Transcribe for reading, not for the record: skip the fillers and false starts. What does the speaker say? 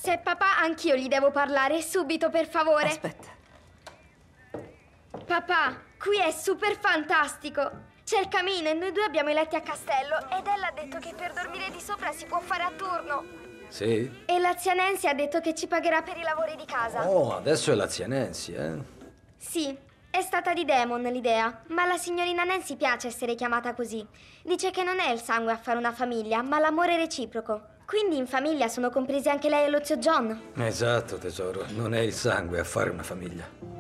Se è papà, anch'io gli devo parlare, subito, per favore. Aspetta. Papà, qui è super fantastico. C'è il camino e noi due abbiamo i letti a castello ed ella ha detto che per dormire di sopra si può fare a turno. Sì? E la zia Nancy ha detto che ci pagherà per i lavori di casa. Oh, adesso è la zia Nancy, eh? Sì, è stata di Damon l'idea, ma alla signorina Nancy piace essere chiamata così. Dice che non è il sangue a fare una famiglia, ma l'amore reciproco. Quindi in famiglia sono compresi anche lei e lo zio John. Esatto, tesoro. Non è il sangue a fare una famiglia.